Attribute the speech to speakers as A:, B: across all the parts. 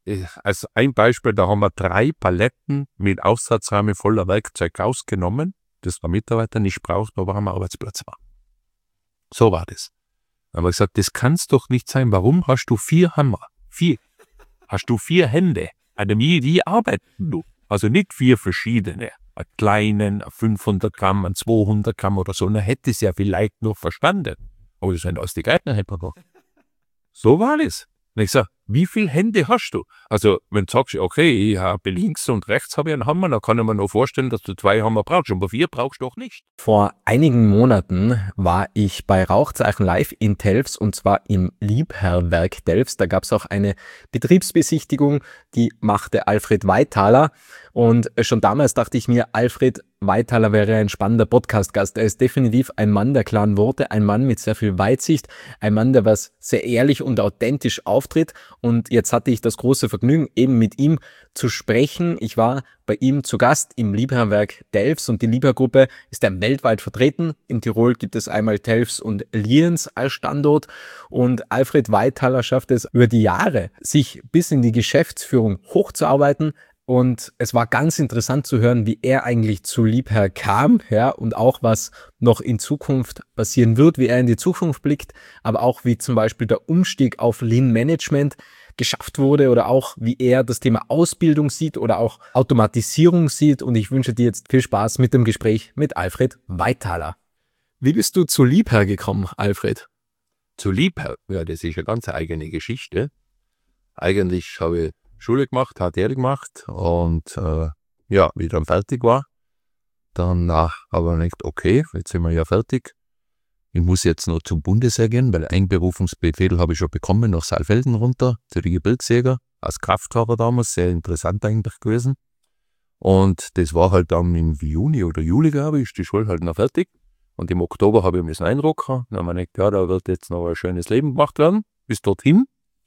A: als ein Beispiel, da haben wir 3 Paletten mit Aufsatzrahmen voller Werkzeug rausgenommen, das der Mitarbeiter nicht braucht, aber am Arbeitsplatz war. So war das. Dann haben wir gesagt, das kann es doch nicht sein. Warum hast du 4 Hammer? 4. Hast du 4 Hände? Wie arbeitest du? Also nicht 4 verschiedene. Einen kleinen, einen 500 Gramm, einen 200 Gramm oder so. Dann hätte es ja vielleicht noch verstanden. Aber das sind aus die gleichen Hände noch. So war das. Und ich sage, wie viele Hände hast du? Also, wenn du sagst, okay, ich habe links und rechts habe ich einen Hammer, dann kann ich mir noch vorstellen, dass du 2 Hammer brauchst, aber 4 brauchst du doch nicht.
B: Vor einigen Monaten war ich bei Rauchzeichen Live in Telfs und zwar im Liebherrwerk Telfs. Da gab es auch eine Betriebsbesichtigung, die machte Alfred Weithaler. Und schon damals dachte ich mir, Alfred Weithaler wäre ein spannender Podcast-Gast. Er ist definitiv ein Mann der klaren Worte, ein Mann mit sehr viel Weitsicht, ein Mann, der was sehr ehrlich und authentisch auftritt. Und jetzt hatte ich das große Vergnügen, eben mit ihm zu sprechen. Ich war bei ihm zu Gast im Liebherrwerk Telfs und die Liebherr-Gruppe ist ja weltweit vertreten. In Tirol gibt es einmal Telfs und Lienz als Standort und Alfred Weithaler schafft es über die Jahre, sich bis in die Geschäftsführung hochzuarbeiten. Und es war ganz interessant zu hören, wie er eigentlich zu Liebherr kam, ja, und auch was noch in Zukunft passieren wird, wie er in die Zukunft blickt, aber auch wie zum Beispiel der Umstieg auf Lean Management geschafft wurde oder auch wie er das Thema Ausbildung sieht oder auch Automatisierung sieht. Und ich wünsche dir jetzt viel Spaß mit dem Gespräch mit Alfred Weithaler. Wie bist du zu Liebherr gekommen, Alfred?
A: Zu Liebherr, ja, das ist eine ganz eigene Geschichte. Eigentlich habe ich Schule gemacht, HTL gemacht und wie ich dann fertig war, dann habe ich gedacht, okay, jetzt sind wir ja fertig. Ich muss jetzt noch zum Bundesheer gehen, weil Einberufungsbefehl habe ich schon bekommen, nach Saalfelden runter, zu den Gebirgsjäger, als Kraftfahrer damals, sehr interessant eigentlich gewesen. Und das war halt dann im Juni oder Juli, glaube ich, ist die Schule halt noch fertig. Und im Oktober habe ich mir einrocken. Dann habe ich gedacht, ja, da wird jetzt noch ein schönes Leben gemacht werden, bis dorthin.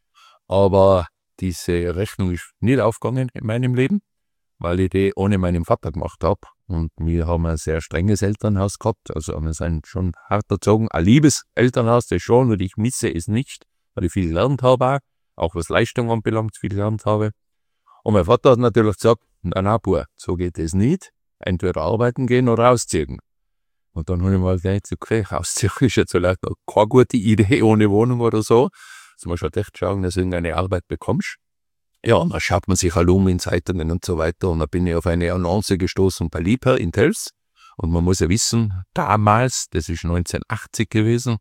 A: Aber diese Rechnung ist nicht aufgegangen in meinem Leben, weil ich die ohne meinen Vater gemacht habe. Und wir haben ein sehr strenges Elternhaus gehabt, also wir sind schon hart erzogen. Ein liebes Elternhaus, das schon, und ich misse es nicht, weil ich viel gelernt habe, auch was Leistung anbelangt, viel gelernt habe. Und mein Vater hat natürlich gesagt, na, Bub, so geht es nicht, entweder arbeiten gehen oder ausziehen. Und dann habe ich mal gedacht, okay, ausziehen ist jetzt vielleicht keine gute Idee ohne Wohnung oder so. Also man schon echt schauen, dass du irgendeine Arbeit bekommst. Ja, und dann schaut man sich halt um in Zeitungen und so weiter. Und dann bin ich auf eine Annonce gestoßen bei Liebherr in Telfs. Und man muss ja wissen, damals, das ist 1980 gewesen,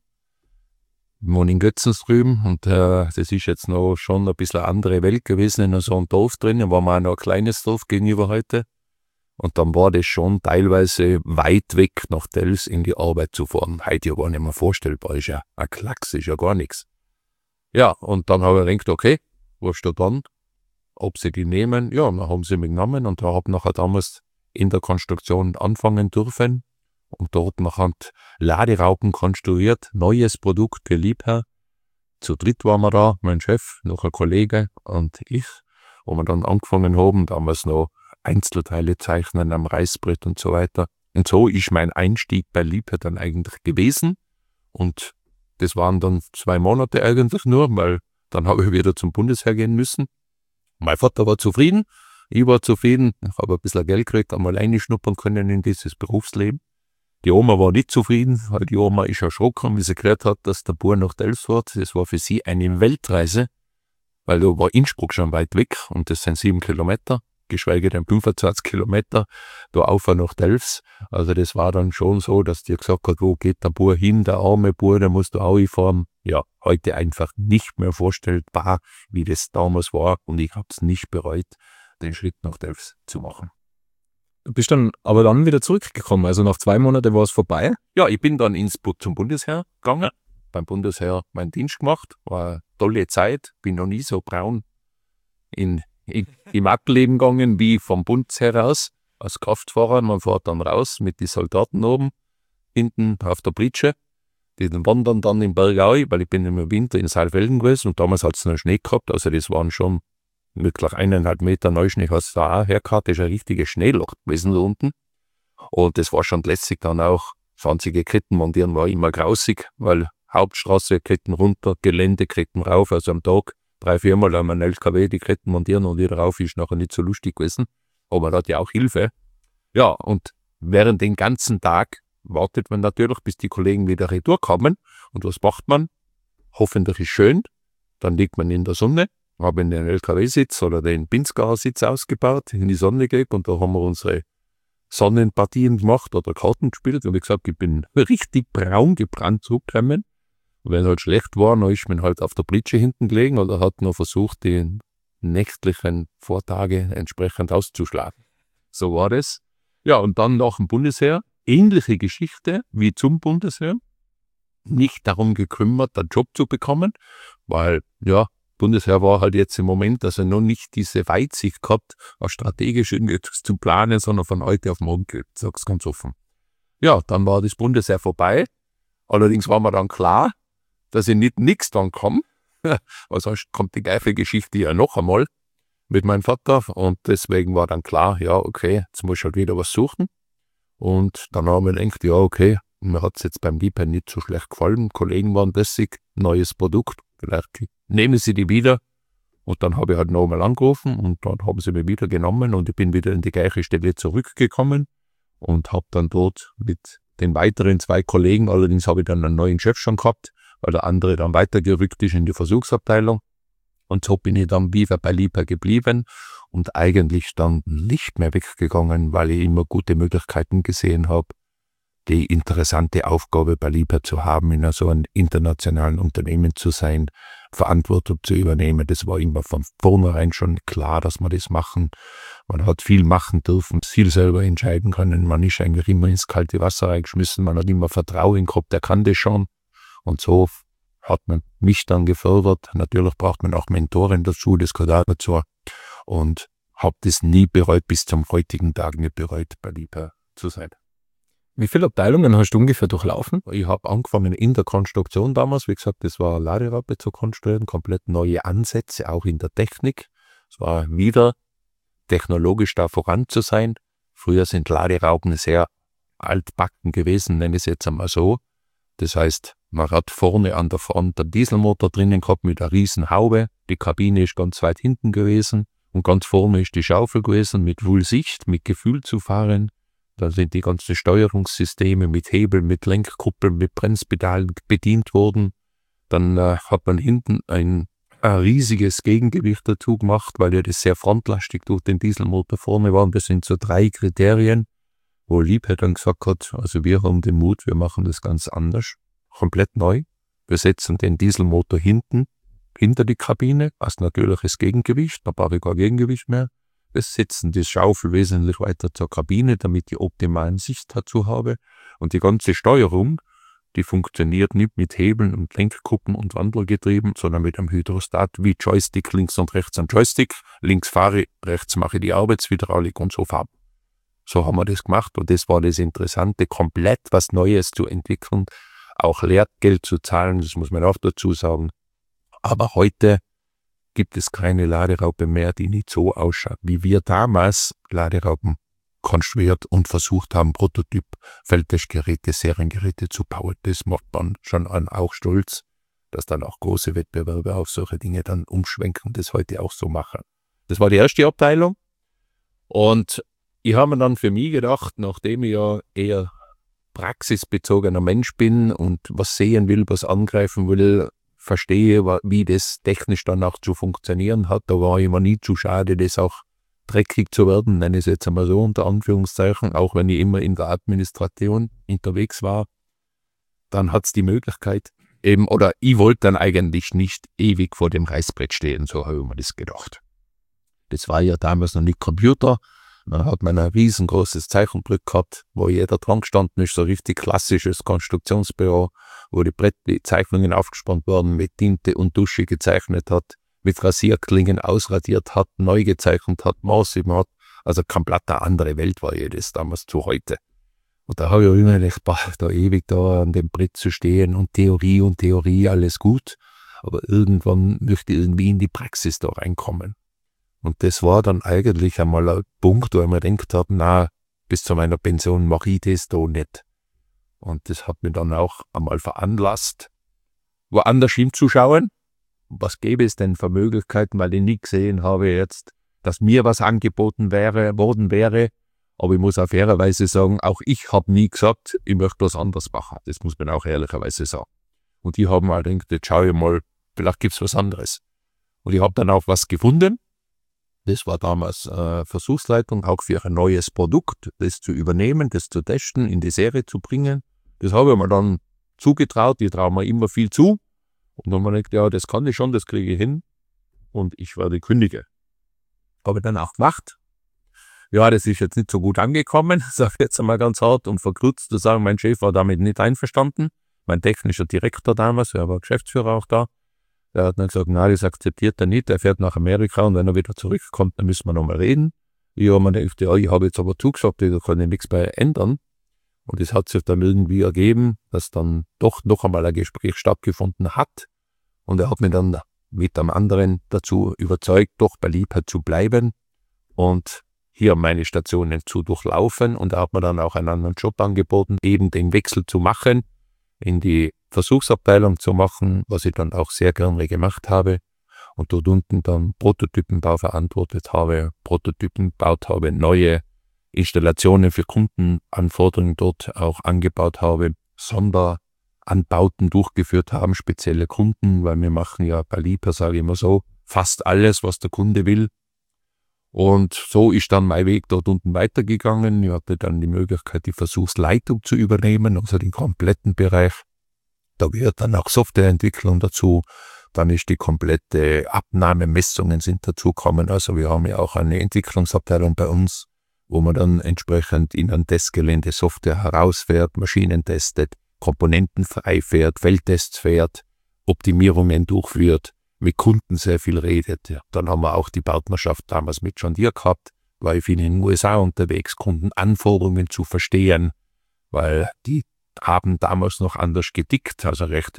A: ich wohne in Götzens drüben und das ist jetzt noch schon ein bisschen eine andere Welt gewesen, in so einem Dorf drin, da war mal noch ein kleines Dorf gegenüber heute. Und dann war das schon teilweise weit weg nach Telfs in die Arbeit zu fahren. Heute ja gar nicht mehr vorstellbar, ist ja ein Klacks, ist ja gar nichts. Ja, und dann habe ich gedacht, okay, was steht dann? Ob sie die nehmen? Ja, dann haben sie mich genommen und da habe ich nachher damals in der Konstruktion anfangen dürfen und dort nachher Laderaupen konstruiert, neues Produkt für Liebherr. Zu dritt waren wir da, mein Chef, noch ein Kollege und ich, wo wir dann angefangen haben, damals noch Einzelteile zeichnen am Reißbrett und so weiter. Und so ist mein Einstieg bei Liebherr dann eigentlich gewesen und das waren dann 2 Monate eigentlich nur, weil dann habe ich wieder zum Bundesheer gehen müssen. Mein Vater war zufrieden, ich war zufrieden, ich habe ein bisschen Geld gekriegt, einmal reinschnuppern können in dieses Berufsleben. Die Oma war nicht zufrieden, weil die Oma ist erschrocken, wie sie gehört hat, dass der Bub nach Telfs fährt. Das war für sie eine Weltreise, weil da war Innsbruck schon weit weg und das sind 7 Kilometer, geschweige denn 25 Kilometer, da auf nach Telfs. Also das war dann schon so, dass die gesagt hat, wo geht der Bub hin, der arme Bub, der muss da auch hinfahren. Ja, heute einfach nicht mehr vorstellbar, wie das damals war und ich habe es nicht bereut, den Schritt nach Telfs zu machen.
B: Du bist dann aber dann wieder zurückgekommen, also nach 2 Monaten war es vorbei?
A: Ja, ich bin dann zum Bundesheer gegangen, beim Bundesheer meinen Dienst gemacht, war eine tolle Zeit, bin noch nie so braun im Aktenleben gegangen wie vom Bundesheer aus, als Kraftfahrer. Man fährt dann raus mit den Soldaten oben, hinten auf der Pritsche. Die wandern dann im Bergau, weil ich bin im Winter in Saalfelden gewesen und damals hat es noch Schnee gehabt, also das waren schon wirklich 1,5 Meter Neuschnee, hast du da auch hergehabt, das ist ein richtiges Schneeloch gewesen da unten. Und das war schon lässig dann auch, 20 Ketten montieren war immer grausig, weil Hauptstraße, Ketten runter, Gelände, Ketten rauf, also am Tag 3-4 Mal an meinen LKW die Ketten montieren und wieder rauf ist nachher nicht so lustig gewesen. Aber man hat ja auch Hilfe. Ja, und während den ganzen Tag wartet man natürlich, bis die Kollegen wieder retour kommen. Und was macht man? Hoffentlich ist schön. Dann liegt man in der Sonne, haben den LKW-Sitz oder den Pinzgauer-Sitz ausgebaut, in die Sonne geht und da haben wir unsere Sonnenpartien gemacht oder Karten gespielt. Und wie gesagt, ich bin richtig braun gebrannt zurückgekommen. Und wenn es halt schlecht war, dann ist man halt auf der Pritsche hinten gelegen oder hat noch versucht, die nächtlichen Vortage entsprechend auszuschlagen. So war das. Ja, und dann nach dem Bundesheer, ähnliche Geschichte wie zum Bundesheer. Nicht darum gekümmert, einen Job zu bekommen, weil, ja, Bundesheer war halt jetzt im Moment, also noch nicht diese Weitsicht gehabt, auch strategisch irgendetwas zu planen, sondern von heute auf morgen gelebt, sag's ganz offen. Ja, dann war das Bundesheer vorbei. Allerdings war mir dann klar, dass ich nicht nix dann komme, weil sonst kommt die gleiche Geschichte ja noch einmal mit meinem Vater und deswegen war dann klar, ja, okay, jetzt muss ich halt wieder was suchen. Und dann haben wir gedacht, ja, okay, mir hat es jetzt beim Liebherr nicht so schlecht gefallen, Kollegen waren lässig, neues Produkt, vielleicht nehmen sie die wieder. Und dann habe ich halt nochmal angerufen und dann haben sie mich wieder genommen und ich bin wieder in die gleiche Stelle zurückgekommen und habe dann dort mit den weiteren 2 Kollegen, allerdings habe ich dann einen neuen Chef schon gehabt, weil der andere dann weitergerückt ist in die Versuchsabteilung. Und so bin ich dann wieder bei Liebherr geblieben und eigentlich dann nicht mehr weggegangen, weil ich immer gute Möglichkeiten gesehen habe, die interessante Aufgabe bei Liebherr zu haben, in so einem internationalen Unternehmen zu sein, Verantwortung zu übernehmen. Das war immer von vornherein schon klar, dass wir das machen. Man hat viel machen dürfen, viel selber entscheiden können. Man ist eigentlich immer ins kalte Wasser reingeschmissen. Man hat immer Vertrauen gehabt, der kann das schon. Und so hat man mich dann gefördert. Natürlich braucht man auch Mentoren dazu, das gehört auch dazu. Und habe das nie bereut, bis zum heutigen Tag nicht bereut, bei Liebherr zu sein.
B: Wie viele Abteilungen hast du ungefähr durchlaufen?
A: Ich habe angefangen in der Konstruktion damals. Wie gesagt, das war Laderaupe zu konstruieren, komplett neue Ansätze, auch in der Technik. Es war wieder technologisch da voran zu sein. Früher sind Laderaupen sehr altbacken gewesen, nenne ich es jetzt einmal so. Das heißt, man hat vorne an der Front den Dieselmotor drinnen gehabt mit einer riesen Haube. Die Kabine ist ganz weit hinten gewesen und ganz vorne ist die Schaufel gewesen mit Wohlsicht, mit Gefühl zu fahren. Da sind die ganzen Steuerungssysteme mit Hebeln, mit Lenkkuppeln, mit Bremspedalen bedient worden. Dann hat man hinten ein riesiges Gegengewicht dazu gemacht, weil ja das sehr frontlastig durch den Dieselmotor vorne war. Und das sind so 3 Kriterien, wo Liebherr dann gesagt hat, also wir haben den Mut, wir machen das ganz anders, komplett neu. Wir setzen den Dieselmotor hinten, hinter die Kabine, als natürliches Gegengewicht, da brauche ich kein Gegengewicht mehr. Wir setzen die Schaufel wesentlich weiter zur Kabine, damit ich optimalen Sicht dazu habe. Und die ganze Steuerung, die funktioniert nicht mit Hebeln und Lenkkuppen und Wandelgetrieben, sondern mit einem Hydrostat wie Joystick, links und rechts am Joystick. Links fahre ich, rechts mache ich die Arbeitshydraulik und so fahren. So haben wir das gemacht und das war das Interessante, komplett was Neues zu entwickeln, auch Lehrgeld zu zahlen, das muss man auch dazu sagen. Aber heute gibt es keine Laderaupe mehr, die nicht so ausschaut, wie wir damals Laderaupen konstruiert und versucht haben, Prototyp Feldtestgeräte, Seriengeräte zu bauen. Das macht man schon an auch stolz, dass dann auch große Wettbewerber auf solche Dinge dann umschwenken und das heute auch so machen. Das war die erste Abteilung und ich habe mir dann für mich gedacht, nachdem ich ja eher praxisbezogener Mensch bin und was sehen will, was angreifen will, verstehe, wie das technisch dann auch zu funktionieren hat. Da war ich mir nie zu schade, das auch dreckig zu werden, nenne ich es jetzt einmal so unter Anführungszeichen, auch wenn ich immer in der Administration unterwegs war. Dann hat es die Möglichkeit eben, oder ich wollte dann eigentlich nicht ewig vor dem Reißbrett stehen, so habe ich mir das gedacht. Das war ja damals noch nicht Computer. Dann hat man ein riesengroßes Zeichenbrett gehabt, wo jeder dran gestanden ist, so richtig klassisches Konstruktionsbüro, wo die Zeichnungen aufgespannt wurden, mit Tinte und Dusche gezeichnet hat, mit Rasierklingen ausradiert hat, neu gezeichnet hat, Maß hat. Also komplett eine andere Welt war das damals zu heute. Und da habe ich immer gedacht, da ewig da an dem Brett zu stehen und Theorie, alles gut. Aber irgendwann möchte ich irgendwie in die Praxis da reinkommen. Und das war dann eigentlich einmal ein Punkt, wo ich mir gedacht habe, na, bis zu meiner Pension mache ich das da nicht. Und das hat mich dann auch einmal veranlasst, woanders hinzuschauen, was gäbe es denn für Möglichkeiten, weil ich nie gesehen habe jetzt, dass mir was angeboten worden wäre. Aber ich muss auch fairerweise sagen, auch ich habe nie gesagt, ich möchte was anderes machen. Das muss man auch ehrlicherweise sagen. Und die haben halt gedacht, jetzt schaue ich mal, vielleicht gibt es was anderes. Und ich habe dann auch was gefunden. Das war damals Versuchsleitung, auch für ein neues Produkt, das zu übernehmen, das zu testen, in die Serie zu bringen. Das habe ich mir dann zugetraut, ich traue mir immer viel zu. Und dann habe ich gedacht, ja, das kann ich schon, das kriege ich hin. Und ich werde kündigen. Habe ich dann auch gemacht. Ja, das ist jetzt nicht so gut angekommen, sage ich jetzt einmal ganz hart und verkürzt zu sagen, mein Chef war damit nicht einverstanden. Mein technischer Direktor damals, er war Geschäftsführer auch da, der hat dann gesagt, nein, das akzeptiert er nicht, er fährt nach Amerika und wenn er wieder zurückkommt, dann müssen wir nochmal reden. Ich habe mir gedacht, ja, ich habe jetzt aber zugesagt, da kann ich nichts bei ändern. Und es hat sich dann irgendwie ergeben, dass dann doch noch einmal ein Gespräch stattgefunden hat. Und er hat mich dann mit einem anderen dazu überzeugt, doch bei Liebherr zu bleiben und hier meine Stationen zu durchlaufen. Und er hat mir dann auch einen anderen Job angeboten, eben den Wechsel zu machen, in die Versuchsabteilung zu machen, was ich dann auch sehr gerne gemacht habe. Und dort unten dann Prototypenbau verantwortet habe, Prototypen gebaut habe, neue Installationen für Kundenanforderungen dort auch angebaut habe, Sonderanbauten durchgeführt haben, spezielle Kunden, weil wir machen ja bei Liebherr, sage ich immer so, fast alles, was der Kunde will. Und so ist dann mein Weg dort unten weitergegangen. Ich hatte dann die Möglichkeit, die Versuchsleitung zu übernehmen, also den kompletten Bereich. Da gehört dann auch Softwareentwicklung dazu. Dann ist die komplette Abnahmemessungen sind dazugekommen. Also wir haben ja auch eine Entwicklungsabteilung bei uns, wo man dann entsprechend in ein Testgelände Software herausfährt, Maschinen testet, Komponenten frei fährt, Feldtests fährt, Optimierungen durchführt, mit Kunden sehr viel redet. Ja. Dann haben wir auch die Partnerschaft damals mit John Deere gehabt, war ich viel in den USA unterwegs, Kundenanforderungen zu verstehen, weil die haben damals noch anders getickt, also recht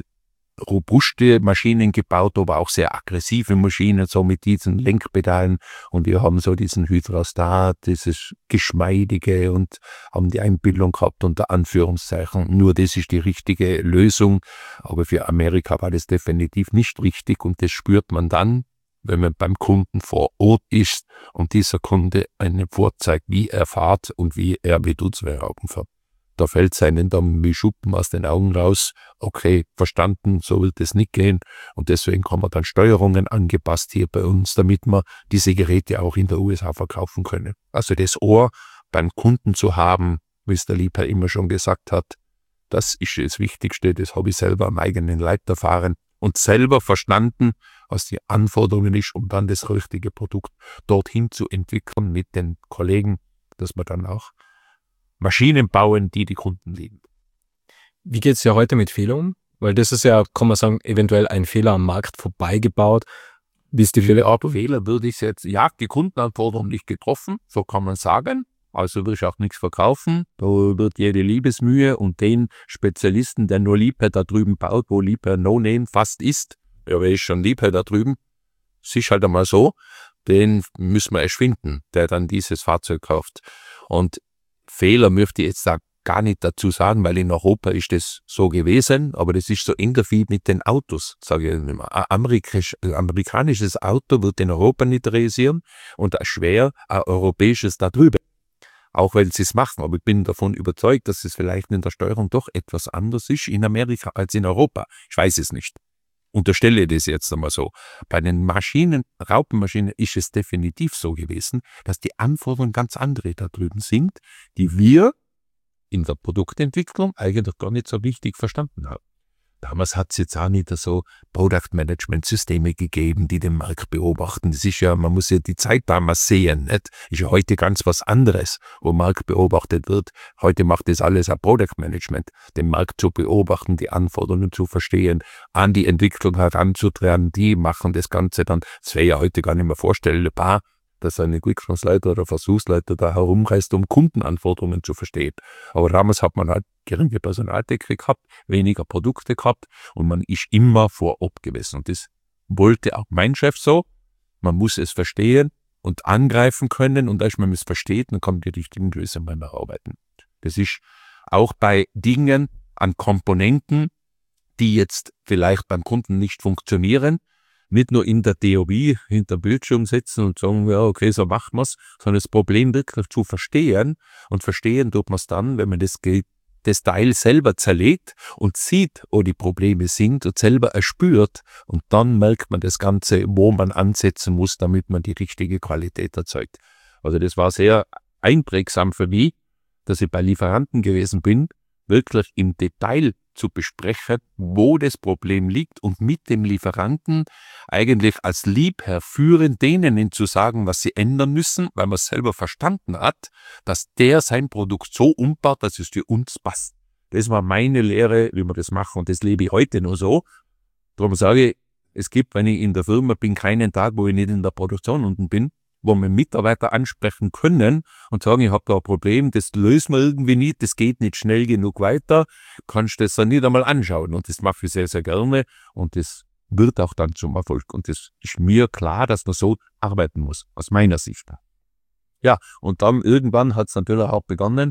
A: robuste Maschinen gebaut, aber auch sehr aggressive Maschinen, so mit diesen Lenkpedalen. Und wir haben so diesen Hydrostat, dieses Geschmeidige und haben die Einbildung gehabt unter Anführungszeichen. Nur das ist die richtige Lösung. Aber für Amerika war das definitiv nicht richtig und das spürt man dann, wenn man beim Kunden vor Ort ist und dieser Kunde einen vorzeigt, wie er fährt und wie er mit unseren Augen fährt. Da fällt es einem dann wie Schuppen aus den Augen raus. Okay, verstanden, so wird es nicht gehen. Und deswegen haben wir dann Steuerungen angepasst hier bei uns, damit wir diese Geräte auch in der USA verkaufen können. Also das Ohr beim Kunden zu haben, wie es der Liebherr immer schon gesagt hat, das ist das Wichtigste. Das habe ich selber am eigenen Leib erfahren und selber verstanden, was die Anforderungen ist, um dann das richtige Produkt dorthin zu entwickeln mit den Kollegen, dass wir dann auch Maschinen bauen, die die Kunden lieben.
B: Wie geht es ja heute mit Fehlern um? Weil das ist ja, kann man sagen, eventuell ein Fehler am Markt vorbeigebaut. Wie ist die
A: Fehler würde ich jetzt, ja, die Kundenanforderung nicht getroffen, so kann man sagen. Also würde ich auch nichts verkaufen. Da wird jede Liebesmühe und den Spezialisten, der nur Liebherr da drüben baut, wo Liebherr No-Name fast ist, ja, wer ist schon Liebherr da drüben? Es ist halt einmal so, den müssen wir erst finden, der dann dieses Fahrzeug kauft. Und Fehler möchte ich jetzt da gar nicht dazu sagen, weil in Europa ist das so gewesen, aber das ist so ähnlich wie mit den Autos, sage ich immer. Ein amerikanisches Auto wird in Europa nicht realisieren und schwer ein europäisches da drüben. Auch wenn sie es machen, aber ich bin davon überzeugt, dass es vielleicht in der Steuerung doch etwas anders ist in Amerika als in Europa. Ich weiß es nicht. Unterstelle das jetzt einmal so. Bei den Maschinen, Raupenmaschinen ist es definitiv so gewesen, dass die Anforderungen ganz andere da drüben sind, die wir in der Produktentwicklung eigentlich gar nicht so richtig verstanden haben. Damals hat es jetzt auch nicht so Product-Management-Systeme gegeben, die den Markt beobachten. Das ist ja, man muss ja die Zeit damals sehen, nicht? Ist ja heute ganz was anderes, wo Markt beobachtet wird. Heute macht das alles ein Product-Management, den Markt zu beobachten, die Anforderungen zu verstehen, an die Entwicklung heranzutreten, die machen das Ganze dann. Das wäre ja heute gar nicht mehr vorstellbar, dass ein Entwicklungsleiter oder Versuchsleiter da herumreist, um Kundenanforderungen zu verstehen. Aber damals hat man halt geringe Personaldecke gehabt, weniger Produkte gehabt und man ist immer vor Ort gewesen. Und das wollte auch mein Chef so. Man muss es verstehen und angreifen können und als man es versteht, dann kann man die richtigen Lösungen erarbeiten. Das ist auch bei Dingen an Komponenten, die jetzt vielleicht beim Kunden nicht funktionieren, nicht nur in der Theorie hinter Bildschirm sitzen und sagen, ja, okay, so machen wir es, sondern das Problem wirklich zu verstehen. Und verstehen tut man es dann, wenn man das Teil selber zerlegt und sieht, wo die Probleme sind und selber erspürt. Und dann merkt man das Ganze, wo man ansetzen muss, damit man die richtige Qualität erzeugt. Also das war sehr einprägsam für mich, dass ich bei Lieferanten gewesen bin, wirklich im Detail zu besprechen, wo das Problem liegt und mit dem Lieferanten eigentlich als Liebherr führen, denen zu sagen, was sie ändern müssen, weil man es selber verstanden hat, dass der sein Produkt so umbaut, dass es für uns passt. Das war meine Lehre, wie wir das machen, und das lebe ich heute nur so. Darum sage ich, es gibt, wenn ich in der Firma bin, keinen Tag, wo ich nicht in der Produktion unten bin, wo wir Mitarbeiter ansprechen können und sagen, ich habe da ein Problem, das lösen wir irgendwie nicht, das geht nicht schnell genug weiter, kannst du das dann nicht einmal anschauen. Und das mache ich sehr, sehr gerne und das wird auch dann zum Erfolg. Und das ist mir klar, dass man so arbeiten muss, aus meiner Sicht. Ja, und dann irgendwann hat es natürlich auch begonnen,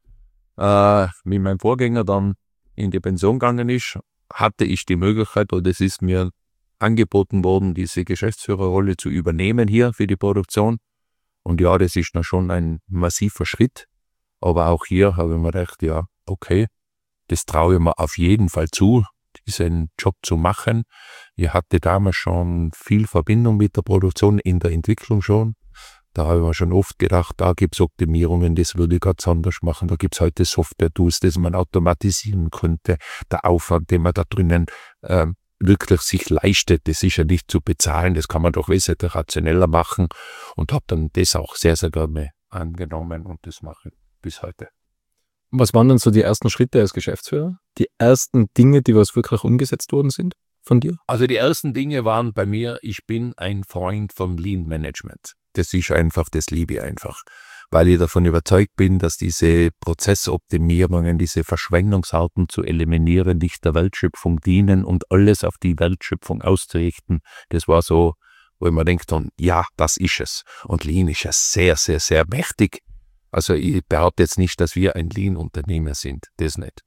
A: wie mein Vorgänger dann in die Pension gegangen ist, hatte ich die Möglichkeit, oder es ist mir angeboten worden, diese Geschäftsführerrolle zu übernehmen hier für die Produktion. Und ja, das ist dann schon ein massiver Schritt. Aber auch hier habe ich mir gedacht, ja, okay, das traue ich mir auf jeden Fall zu, diesen Job zu machen. Ich hatte damals schon viel Verbindung mit der Produktion, in der Entwicklung schon. Da habe ich mir schon oft gedacht, da gibt es Optimierungen, das würde ich ganz anders machen. Da gibt es heute Software-Tools, das man automatisieren könnte. Der Aufwand, den man da drinnen wirklich sich leistet, das ist ja nicht zu bezahlen, das kann man doch wesentlich rationeller machen und habe dann das auch sehr, sehr gerne angenommen und das mache ich bis heute.
B: Was waren dann so die ersten Schritte als Geschäftsführer? Die ersten Dinge, die was wirklich umgesetzt worden sind von dir?
A: Also die ersten Dinge waren bei mir, ich bin ein Freund vom Lean Management. Das ist einfach, das liebe ich einfach, weil ich davon überzeugt bin, dass diese Prozessoptimierungen, diese Verschwendungsarten zu eliminieren, nicht der Wertschöpfung dienen und alles auf die Wertschöpfung auszurichten. Das war so, wo ich mir denkt, ja, das ist es. Und Lean ist ja sehr, sehr, sehr mächtig. Also ich behaupte jetzt nicht, dass wir ein Lean-Unternehmer sind, das nicht.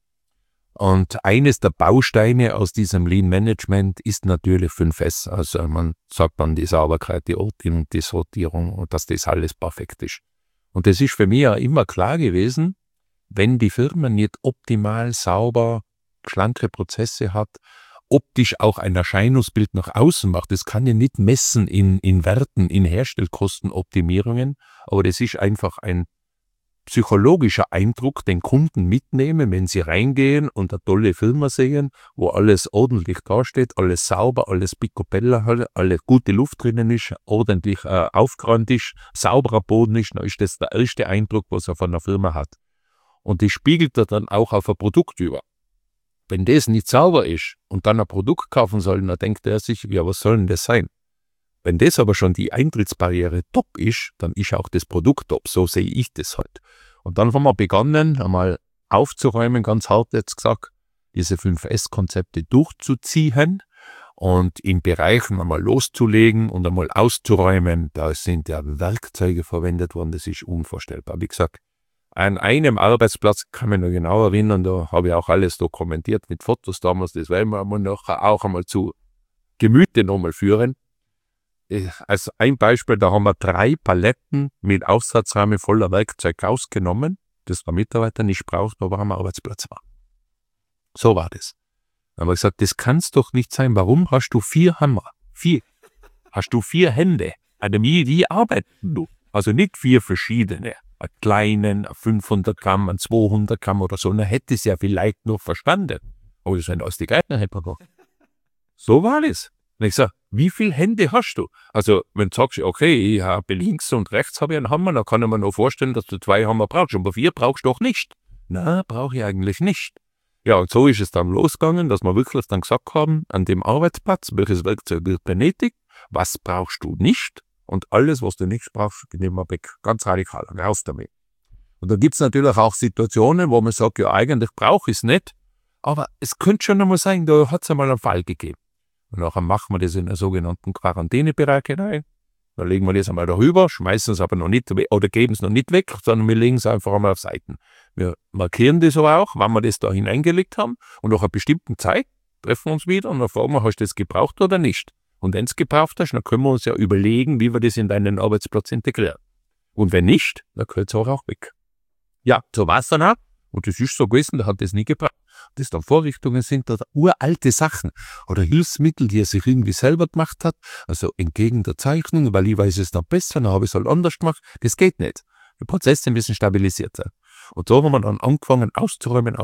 A: Und eines der Bausteine aus diesem Lean-Management ist natürlich 5S. Also man sagt dann die Sauberkeit, die Ordnung, die Sortierung und dass das alles perfekt ist. Und das ist für mich ja immer klar gewesen, wenn die Firma nicht optimal, sauber, schlanke Prozesse hat, optisch auch ein Erscheinungsbild nach außen macht. Das kann ich nicht messen in Werten, in Herstellkostenoptimierungen, aber das ist einfach ein psychologischer Eindruck, den Kunden mitnehmen, wenn sie reingehen und eine tolle Firma sehen, wo alles ordentlich dasteht, alles sauber, alles picobello hat, alle gute Luft drinnen ist, ordentlich aufgeräumt ist, sauberer Boden ist, dann ist das der erste Eindruck, was er von der Firma hat. Und das spiegelt er dann auch auf ein Produkt über. Wenn das nicht sauber ist und dann ein Produkt kaufen soll, dann denkt er sich, ja, was soll denn das sein? Wenn das aber schon die Eintrittsbarriere top ist, dann ist auch das Produkt top. So sehe ich das halt. Und dann haben wir begonnen, einmal aufzuräumen, ganz hart jetzt gesagt, diese 5S-Konzepte durchzuziehen und in Bereichen einmal loszulegen und einmal auszuräumen. Da sind ja Werkzeuge verwendet worden, das ist unvorstellbar. Wie gesagt, an einem Arbeitsplatz kann ich mich noch genau erinnern, da habe ich auch alles dokumentiert mit Fotos damals, das werden wir nachher auch einmal zu Gemüte nochmal führen. Als ein Beispiel, da haben wir 3 Paletten mit Aufsatzrahmen voller Werkzeug rausgenommen, das der Mitarbeiter nicht braucht, aber am Arbeitsplatz war. So war das. Dann haben wir gesagt, das kann es doch nicht sein. Warum hast du 4 Hammer? 4. Hast du 4 Hände? Wie arbeiten du? Also nicht 4 verschiedene. Einen kleinen, einen 500 Gramm, einen 200 Gramm oder so. Dann hätte es ja vielleicht noch verstanden. Aber das sind alles die gleichen Hände. So war das. Und ich sage, wie viele Hände hast du? Also, wenn du sagst, okay, ich habe links und rechts habe ich einen Hammer, dann kann ich mir noch vorstellen, dass du 2 Hammer brauchst. Aber 4 brauchst du doch nicht. Na, brauche ich eigentlich nicht. Ja, und so ist es dann losgegangen, dass wir wirklich dann gesagt haben, an dem Arbeitsplatz, welches Werkzeug wird benötigt, was brauchst du nicht und alles, was du nicht brauchst, nehmen wir weg. Ganz radikal, raus damit. Und da gibt es natürlich auch Situationen, wo man sagt, ja, eigentlich brauche ich es nicht, aber es könnte schon einmal sein, da hat es einmal einen Fall gegeben. Und nachher machen wir das in einen sogenannten Quarantänebereich hinein. Dann legen wir das einmal darüber, schmeißen es aber noch nicht oder geben es noch nicht weg, sondern wir legen es einfach einmal auf Seiten. Wir markieren das aber auch, wann wir das da hineingelegt haben und nach einer bestimmten Zeit treffen wir uns wieder und dann fragen wir, hast du das gebraucht oder nicht? Und wenn es gebraucht hast, dann können wir uns ja überlegen, wie wir das in deinen Arbeitsplatz integrieren. Und wenn nicht, dann gehört es auch weg. Ja, so war es dann auch. Und das ist so gewesen, der hat das nie gebraucht. Das dann Vorrichtungen sind oder uralte Sachen oder Hilfsmittel, die er sich irgendwie selber gemacht hat. Also entgegen der Zeichnung, weil ich weiß es dann besser, dann habe ich es halt anders gemacht. Das geht nicht. Die Prozesse müssen stabilisiert sein. Und so haben wir dann angefangen auszuräumen.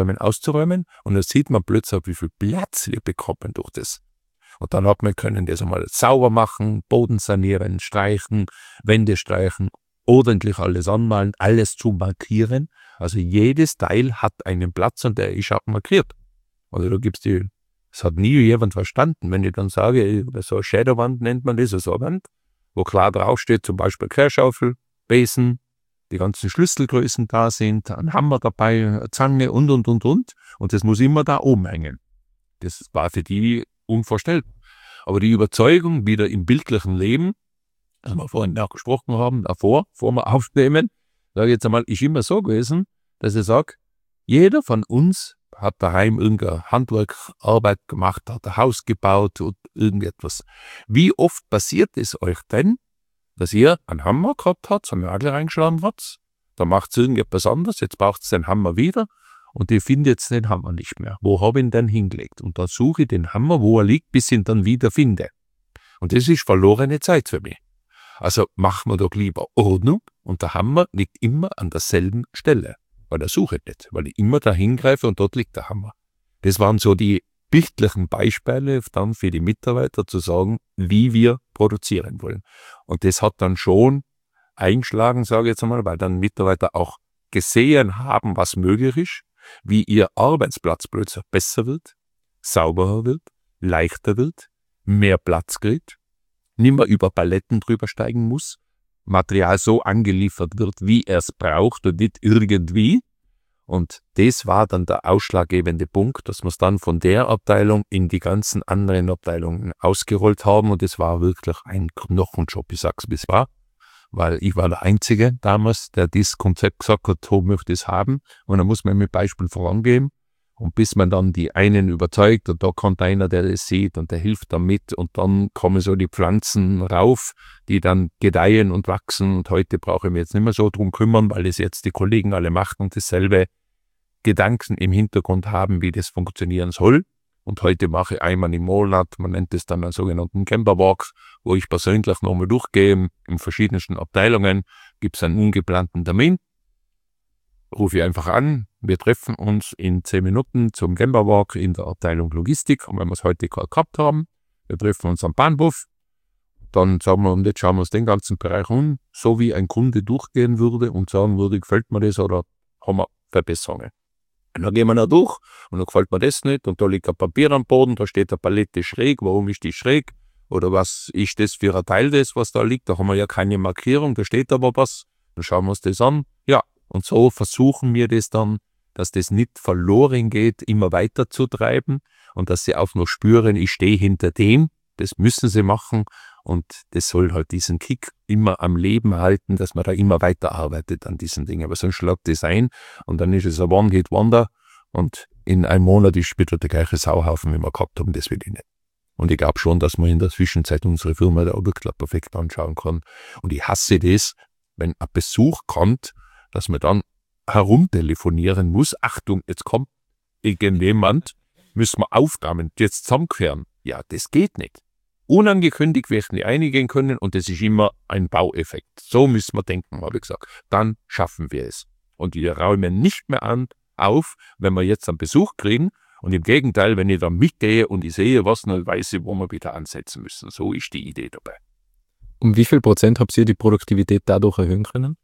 A: Und dann sieht man plötzlich, wie viel Platz wir bekommen durch das. Und dann hat man können das einmal sauber machen, Boden sanieren, streichen, Wände streichen, ordentlich alles anmalen, alles zu markieren. Also jedes Teil hat einen Platz und der ist auch markiert. Also da gibt's das hat nie jemand verstanden. Wenn ich dann sage, so eine Schäderwand nennt man das, so eine Wand, wo klar draufsteht, zum Beispiel Kehrschaufel, Besen, die ganzen Schlüsselgrößen da sind, ein Hammer dabei, eine Zange und. Und das muss immer da oben hängen. Das war für die unvorstellbar. Aber die Überzeugung wieder im bildlichen Leben, das wir vorhin auch gesprochen haben, vor wir aufnehmen, sage ich jetzt einmal, ist immer so gewesen, dass ich sage, jeder von uns hat daheim irgendeine Handwerkarbeit gemacht, hat ein Haus gebaut und irgendetwas. Wie oft passiert es euch denn, dass ihr einen Hammer gehabt habt, einen Nagel reingeschlagen habt, dann macht es irgendetwas anderes, jetzt braucht es den Hammer wieder und ihr findet jetzt den Hammer nicht mehr. Wo habe ich ihn denn hingelegt? Und dann suche ich den Hammer, wo er liegt, bis ich ihn dann wieder finde. Und das ist verlorene Zeit für mich. Also machen wir doch lieber Ordnung und der Hammer liegt immer an derselben Stelle, weil er suche nicht, weil ich immer da hingreife und dort liegt der Hammer. Das waren so die bildlichen Beispiele dann für die Mitarbeiter zu sagen, wie wir produzieren wollen. Und das hat dann schon eingeschlagen, sage ich jetzt einmal, weil dann Mitarbeiter auch gesehen haben, was möglich ist, wie ihr Arbeitsplatz plötzlich besser wird, sauberer wird, leichter wird, mehr Platz kriegt, nicht mehr über Paletten drüber steigen muss, Material so angeliefert wird, wie er es braucht und nicht irgendwie. Und das war dann der ausschlaggebende Punkt, dass wir es dann von der Abteilung in die ganzen anderen Abteilungen ausgerollt haben. Und es war wirklich ein Knochenjob, ich sag's wie es war. Weil ich war der Einzige damals, der dieses Konzept gesagt hat, so möchte ich es haben. Und dann muss man mit Beispiel vorangehen. Und bis man dann die einen überzeugt, und da kommt einer, der das sieht und der hilft damit und dann kommen so die Pflanzen rauf, die dann gedeihen und wachsen und heute brauche ich mich jetzt nicht mehr so drum kümmern, weil es jetzt die Kollegen alle machen und dasselbe Gedanken im Hintergrund haben, wie das funktionieren soll. Und heute mache ich einmal im Monat, man nennt es dann einen sogenannten Camperwalk, wo ich persönlich nochmal durchgehe, in verschiedensten Abteilungen, gibt es einen ungeplanten Termin, rufe ich einfach an, wir treffen uns in 10 Minuten zum Camperwalk in der Abteilung Logistik. Und wenn wir es heute gerade gehabt haben, wir treffen uns am Bahnhof, dann sagen wir, und jetzt schauen wir uns den ganzen Bereich an, so wie ein Kunde durchgehen würde und sagen würde, gefällt mir das oder haben wir Verbesserungen. Und dann gehen wir da durch und dann gefällt mir das nicht und da liegt ein Papier am Boden, da steht eine Palette schräg, warum ist die schräg? Oder was ist das für ein Teil, was da liegt? Da haben wir ja keine Markierung, da steht aber was. Dann schauen wir uns das an. Ja, und so versuchen wir das dann, dass das nicht verloren geht, immer weiter zu treiben und dass sie auch noch spüren, ich stehe hinter dem, das müssen sie machen und das soll halt diesen Kick immer am Leben halten, dass man da immer weiter arbeitet an diesen Dingen. Aber sonst schlagt das ein und dann ist es ein One-Hit-Wonder und in einem Monat ist wieder der gleiche Sauhaufen, wie wir gehabt haben, das will ich nicht. Und ich glaube schon, dass man in der Zwischenzeit unsere Firma da wirklich perfekt anschauen kann. Und ich hasse das, wenn ein Besuch kommt, dass man dann herumtelefonieren muss. Achtung, jetzt kommt irgendjemand, müssen wir Aufgaben jetzt zusammenkehren. Ja, das geht nicht. Unangekündigt werden die einigen können und das ist immer ein Baueffekt. So müssen wir denken, habe ich gesagt. Dann schaffen wir es. Und wir räumen nicht mehr auf, wenn wir jetzt einen Besuch kriegen. Und im Gegenteil, wenn ich dann mitgehe und ich sehe was, dann weiß ich, wo wir wieder ansetzen müssen. So ist die Idee dabei.
B: Um wie viel Prozent habt ihr die Produktivität dadurch erhöhen können?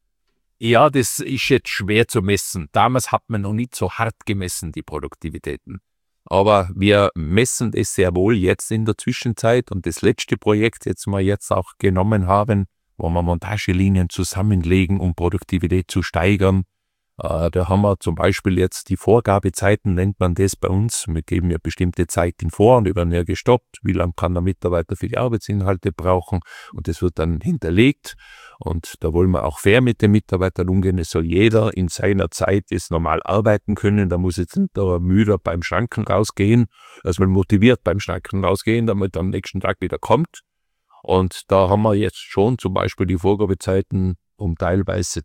A: Ja, das ist jetzt schwer zu messen. Damals hat man noch nicht so hart gemessen, die Produktivitäten. Aber wir messen es sehr wohl jetzt in der Zwischenzeit. Und das letzte Projekt, das wir jetzt auch genommen haben, wo wir Montagelinien zusammenlegen, um Produktivität zu steigern, Da haben wir zum Beispiel jetzt die Vorgabezeiten, nennt man das bei uns. Wir geben ja bestimmte Zeiten vor und die werden ja gestoppt. Wie lange kann der Mitarbeiter für die Arbeitsinhalte brauchen? Und das wird dann hinterlegt. Und da wollen wir auch fair mit den Mitarbeitern umgehen. Es soll jeder in seiner Zeit jetzt normal arbeiten können. Da muss jetzt nicht der müde beim Schranken rausgehen, also man motiviert beim Schranken rausgehen, damit er am nächsten Tag wieder kommt. Und da haben wir jetzt schon zum Beispiel die Vorgabezeiten um teilweise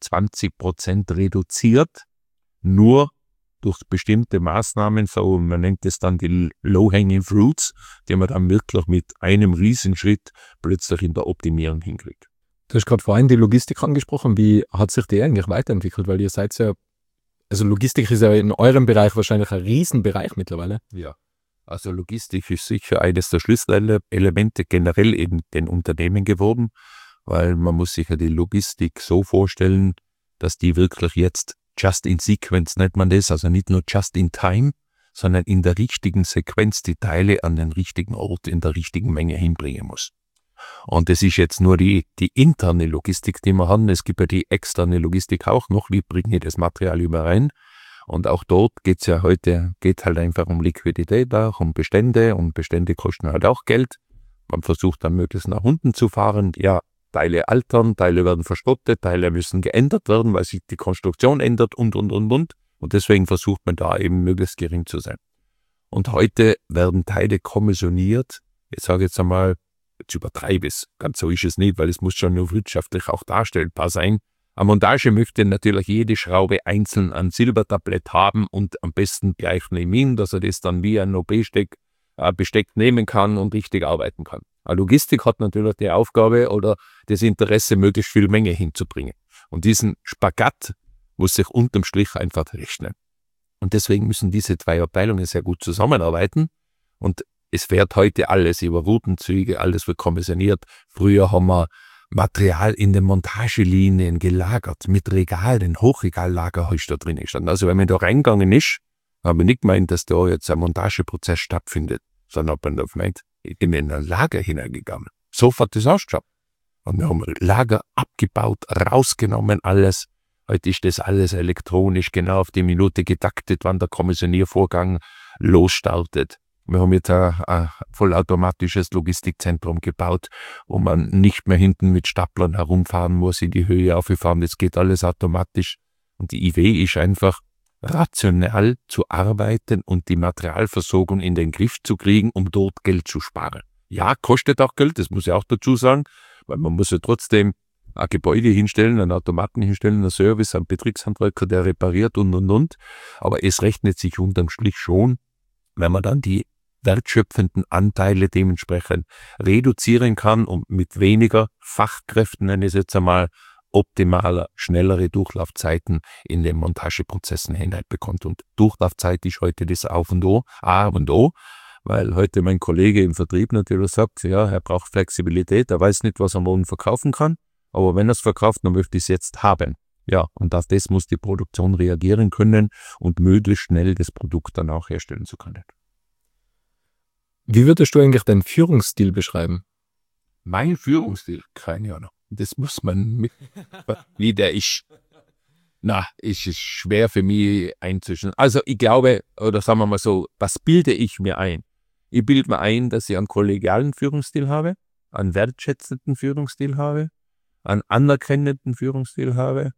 A: 20% reduziert, nur durch bestimmte Maßnahmen, so man nennt es dann die Low-Hanging Fruits, die man dann wirklich mit einem Riesenschritt plötzlich in der Optimierung hinkriegt.
B: Du hast gerade vorhin die Logistik angesprochen. Wie hat sich die eigentlich weiterentwickelt? Weil ihr seid ja, also Logistik ist ja in eurem Bereich wahrscheinlich ein Riesenbereich mittlerweile.
A: Ja, also Logistik ist sicher eines der Schlüsselelemente generell in den Unternehmen geworden, weil man muss sich ja die Logistik so vorstellen, dass die wirklich jetzt just in sequence nennt man das, also nicht nur just in time, sondern in der richtigen Sequenz die Teile an den richtigen Ort in der richtigen Menge hinbringen muss. Und das ist jetzt nur die interne Logistik, die wir haben. Es gibt ja die externe Logistik auch noch, wie bringe ich das Material über rein. Und auch dort geht halt einfach um Liquidität auch, um Bestände und Bestände kosten halt auch Geld. Man versucht dann möglichst nach unten zu fahren. Ja, Teile altern, Teile werden verschrottet, Teile müssen geändert werden, weil sich die Konstruktion ändert und. Und deswegen versucht man da eben möglichst gering zu sein. Und heute werden Teile kommissioniert. Ich sage jetzt einmal, jetzt übertreibe es. Ganz so ist es nicht, weil es muss schon nur wirtschaftlich auch darstellbar sein. Eine Montage möchte natürlich jede Schraube einzeln an Silbertablett haben und am besten gleich neben ihm, dass er das dann wie ein OP-Besteck nehmen kann und richtig arbeiten kann. Eine Logistik hat natürlich die Aufgabe oder das Interesse, möglichst viel Menge hinzubringen. Und diesen Spagat muss sich unterm Strich einfach rechnen. Und deswegen müssen diese zwei Abteilungen sehr gut zusammenarbeiten. Und es fährt heute alles über Routenzüge, alles wird kommissioniert. Früher haben wir Material in den Montagelinien gelagert, mit Regalen, Hochregallager ist da drin gestanden. Also wenn man da reingegangen ist, haben wir nicht gemeint, dass da jetzt ein Montageprozess stattfindet, sondern hat man da gemeint, ich bin in ein Lager hineingegangen. So hat das ausgeschaut. Und wir haben Lager abgebaut, rausgenommen, alles. Heute ist das alles elektronisch, genau auf die Minute getaktet, wann der Kommissioniervorgang losstartet. Wir haben jetzt ein vollautomatisches Logistikzentrum gebaut, wo man nicht mehr hinten mit Staplern herumfahren muss, in die Höhe auffahren. Das geht alles automatisch. Und die Idee ist einfach, rational zu arbeiten und die Materialversorgung in den Griff zu kriegen, um dort Geld zu sparen. Ja, kostet auch Geld, das muss ich auch dazu sagen, weil man muss ja trotzdem ein Gebäude hinstellen, einen Automaten hinstellen, einen Service, einen Betriebshandwerker, der repariert und. Aber es rechnet sich unterm Strich schon, wenn man dann die wertschöpfenden Anteile dementsprechend reduzieren kann und mit weniger Fachkräften, nenne ich es jetzt einmal, optimaler, schnellere Durchlaufzeiten in den Montageprozessen hineinbekommt. Und Durchlaufzeit ist heute das A und O, weil heute mein Kollege im Vertrieb natürlich sagt, ja, er braucht Flexibilität, er weiß nicht, was er morgen verkaufen kann, aber wenn er es verkauft, dann möchte ich es jetzt haben. Ja, und auf das muss die Produktion reagieren können und möglichst schnell das Produkt dann auch herstellen zu können.
B: Wie würdest du eigentlich deinen Führungsstil beschreiben?
A: Mein Führungsstil? Keine Ahnung. Das muss man wie der ist. Ist es schwer für mich einzuschätzen. Also ich glaube, oder sagen wir mal so, was bilde ich mir ein? Ich bilde mir ein, dass ich einen kollegialen Führungsstil habe, einen wertschätzenden Führungsstil habe, einen anerkennenden Führungsstil habe,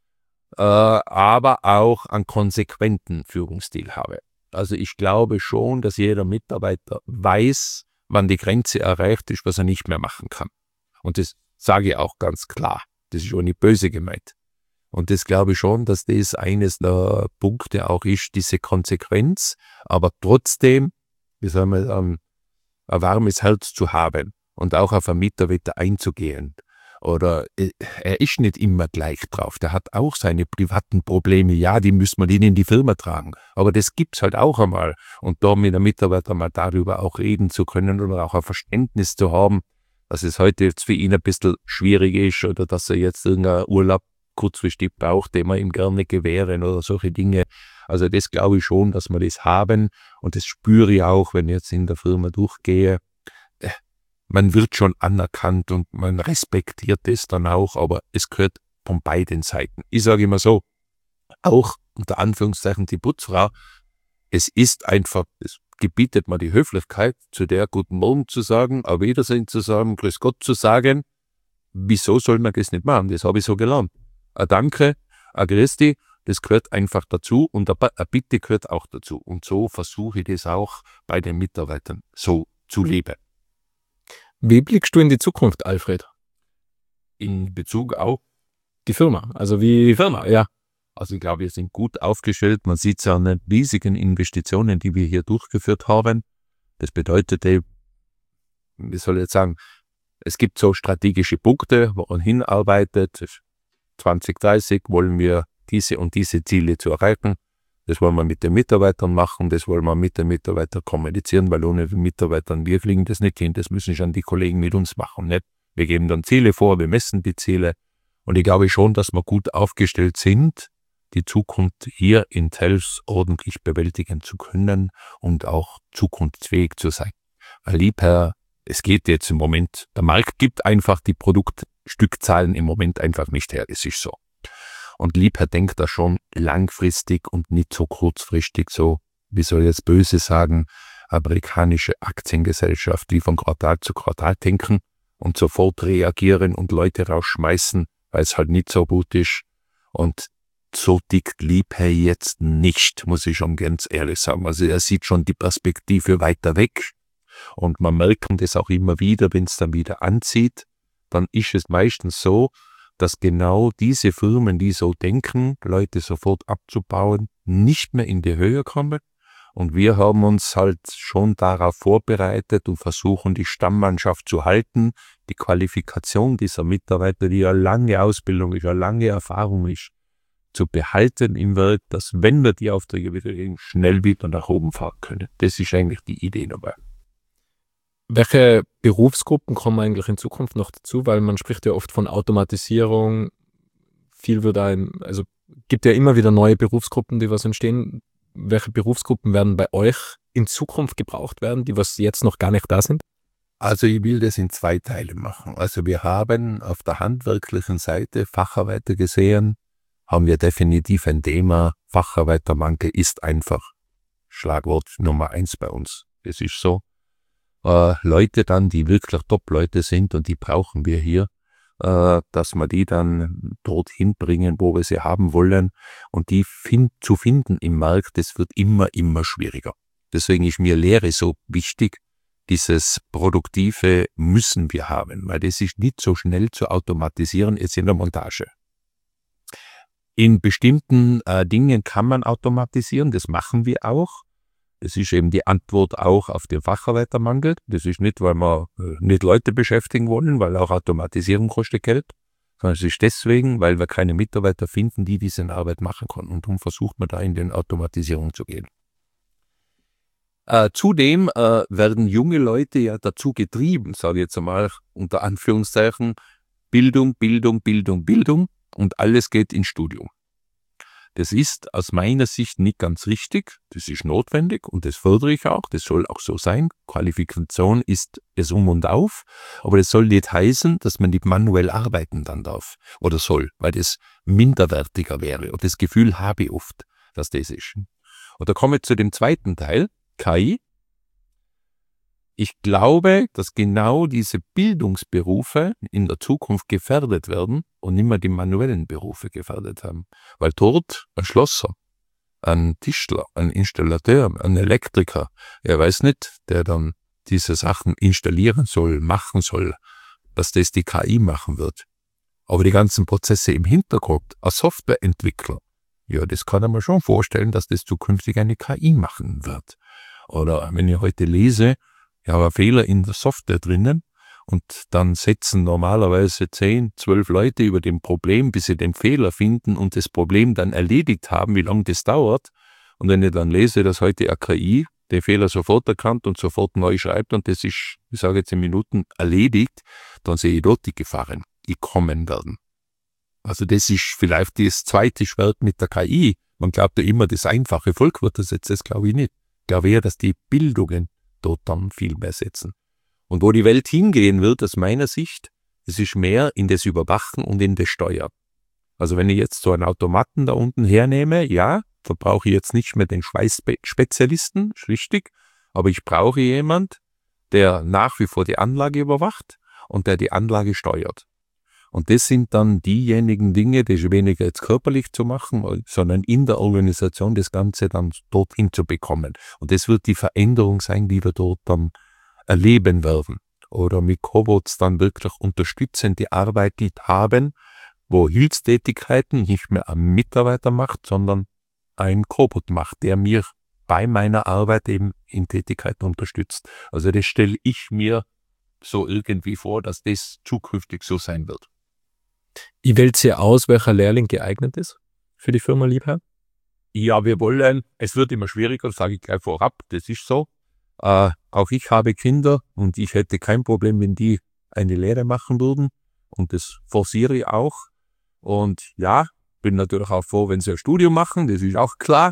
A: aber auch einen konsequenten Führungsstil habe. Also ich glaube schon, dass jeder Mitarbeiter weiß, wann die Grenze erreicht ist, was er nicht mehr machen kann. Und das sage ich auch ganz klar. Das ist auch nicht böse gemeint. Und das glaube ich schon, dass das eines der Punkte auch ist, diese Konsequenz, aber trotzdem, wie soll man sagen, ein warmes Herz zu haben und auch auf einen Mitarbeiter einzugehen. Oder er ist nicht immer gleich drauf. Der hat auch seine privaten Probleme. Ja, die müssen wir in die Firma tragen. Aber das gibt's halt auch einmal. Und da mit einem Mitarbeiter mal darüber auch reden zu können oder auch ein Verständnis zu haben, dass es heute jetzt für ihn ein bisschen schwierig ist oder dass er jetzt irgendeinen Urlaub kurzfristig braucht, den wir ihm gerne gewähren oder solche Dinge. Also das glaube ich schon, dass wir das haben. Und das spüre ich auch, wenn ich jetzt in der Firma durchgehe. Man wird schon anerkannt und man respektiert das dann auch, aber es gehört von beiden Seiten. Ich sage immer so, auch unter Anführungszeichen die Putzfrau. Es ist einfach, es gebietet mir die Höflichkeit, zu der Guten Morgen zu sagen, auf Wiedersehen zu sagen, Grüß Gott zu sagen. Wieso soll man das nicht machen? Das habe ich so gelernt. Ein Danke, ein Grüß dich, das gehört einfach dazu und eine Bitte gehört auch dazu. Und so versuche ich das auch bei den Mitarbeitern so zu leben.
B: Wie blickst du in die Zukunft, Alfred?
A: In Bezug auf
B: Die Firma, also wie...
A: die Firma.
B: Ja.
A: Also ich glaube, wir sind gut aufgestellt. Man sieht es ja an den riesigen Investitionen, die wir hier durchgeführt haben. Das bedeutet, wie soll ich jetzt sagen, es gibt so strategische Punkte, wo man hinarbeitet. 2030 wollen wir diese und diese Ziele zu erreichen. Das wollen wir mit den Mitarbeitern machen, das wollen wir mit den Mitarbeitern kommunizieren, weil ohne Mitarbeitern, wir fliegen das nicht hin, das müssen schon die Kollegen mit uns machen. Nicht? Wir geben dann Ziele vor, wir messen die Ziele und ich glaube schon, dass wir gut aufgestellt sind, die Zukunft hier in Telfs ordentlich bewältigen zu können und auch zukunftsfähig zu sein. Weil Liebherr, es geht jetzt im Moment, der Markt gibt einfach die Produktstückzahlen im Moment einfach nicht her, es ist so. Und Liebherr denkt da schon langfristig und nicht so kurzfristig, so, wie soll ich jetzt böse sagen, amerikanische Aktiengesellschaft, die von Quartal zu Quartal denken und sofort reagieren und Leute rausschmeißen, weil es halt nicht so gut ist. Und so tickt Liebherr jetzt nicht, muss ich schon ganz ehrlich sagen. Also er sieht schon die Perspektive weiter weg und man merkt das auch immer wieder, wenn es dann wieder anzieht, dann ist es meistens so, dass genau diese Firmen, die so denken, Leute sofort abzubauen, nicht mehr in die Höhe kommen. Und wir haben uns halt schon darauf vorbereitet und versuchen, die Stammmannschaft zu halten, die Qualifikation dieser Mitarbeiter, die ja lange Ausbildung ist, ja lange Erfahrung ist, zu behalten im Werk, dass wenn wir die Aufträge wieder schnell wieder nach oben fahren können. Das ist eigentlich die Idee dabei.
B: Welche Berufsgruppen kommen eigentlich in Zukunft noch dazu? Weil man spricht ja oft von Automatisierung. Viel wird also gibt ja immer wieder neue Berufsgruppen, die was entstehen. Welche Berufsgruppen werden bei euch in Zukunft gebraucht werden, die was jetzt noch gar nicht da sind?
A: Also ich will das in 2 Teile machen. Also wir haben auf der handwerklichen Seite Facharbeiter gesehen, haben wir definitiv ein Thema. Facharbeitermangel ist einfach Schlagwort Nummer 1 bei uns. Das ist so. Leute dann, die wirklich Top-Leute sind und die brauchen wir hier, dass wir die dann dorthin bringen, wo wir sie haben wollen und die zu finden im Markt, das wird immer, immer schwieriger. Deswegen ist mir Lehre so wichtig, dieses Produktive müssen wir haben, weil das ist nicht so schnell zu automatisieren jetzt in der Montage. In bestimmten Dingen kann man automatisieren, das machen wir auch. Das ist eben die Antwort auch auf den Facharbeitermangel. Das ist nicht, weil wir nicht Leute beschäftigen wollen, weil auch Automatisierung kostet Geld, sondern es ist deswegen, weil wir keine Mitarbeiter finden, die diese Arbeit machen können. Und darum versucht man da in den Automatisierung zu gehen. Zudem werden junge Leute ja dazu getrieben, sage ich jetzt einmal unter Anführungszeichen, Bildung, Bildung, Bildung, Bildung und alles geht ins Studium. Das ist aus meiner Sicht nicht ganz richtig, das ist notwendig und das fördere ich auch, das soll auch so sein. Qualifikation ist es und auf, aber das soll nicht heißen, dass man nicht manuell arbeiten dann darf oder soll, weil das minderwertiger wäre und das Gefühl habe ich oft, dass das ist. Und da komme ich zu dem zweiten Teil, KI. Ich glaube, dass genau diese Bildungsberufe in der Zukunft gefährdet werden und nicht mehr die manuellen Berufe gefährdet haben. Weil dort ein Schlosser, ein Tischler, ein Installateur, ein Elektriker, er weiß nicht, der dann diese Sachen installieren soll, machen soll, dass das die KI machen wird. Aber die ganzen Prozesse im Hintergrund, ein Softwareentwickler, ja, das kann man schon vorstellen, dass das zukünftig eine KI machen wird. Oder wenn ich heute lese, ich habe einen Fehler in der Software drinnen und dann setzen normalerweise 10, 12 Leute über dem Problem, bis sie den Fehler finden und das Problem dann erledigt haben, wie lange das dauert. Und wenn ich dann lese, dass heute eine KI den Fehler sofort erkannt und sofort neu schreibt und das ist, ich sage jetzt in Minuten, erledigt, dann sehe ich dort die Gefahren, die kommen werden. Also das ist vielleicht das zweite Schwert mit der KI. Man glaubt ja immer, das einfache Volk wird das jetzt, das glaube ich nicht. Ich glaube eher, dass die Bildungen dort dann viel mehr setzen. Und wo die Welt hingehen wird, aus meiner Sicht, es ist mehr in das Überwachen und in das Steuern. Also wenn ich jetzt so einen Automaten da unten hernehme, ja, da brauche ich jetzt nicht mehr den Schweißspezialisten, ist richtig, aber ich brauche jemand, der nach wie vor die Anlage überwacht und der die Anlage steuert. Und das sind dann diejenigen Dinge, die ist weniger jetzt körperlich zu machen, sondern in der Organisation das Ganze dann dorthin zu bekommen. Und das wird die Veränderung sein, die wir dort dann erleben werden. Oder mit Cobots dann wirklich unterstützende Arbeit haben, wo Hilfstätigkeiten nicht mehr ein Mitarbeiter macht, sondern ein Cobot macht, der mir bei meiner Arbeit eben in Tätigkeiten unterstützt. Also das stelle ich mir so irgendwie vor, dass das zukünftig so sein wird.
B: Wie wählt ihr aus, welcher Lehrling geeignet ist für die Firma Liebherr?
A: Ja, wir wollen, es wird immer schwieriger, sage ich gleich vorab, das ist so. Auch ich habe Kinder und ich hätte kein Problem, wenn die eine Lehre machen würden und das forciere ich auch. Und ja, bin natürlich auch froh, wenn sie ein Studium machen, das ist auch klar.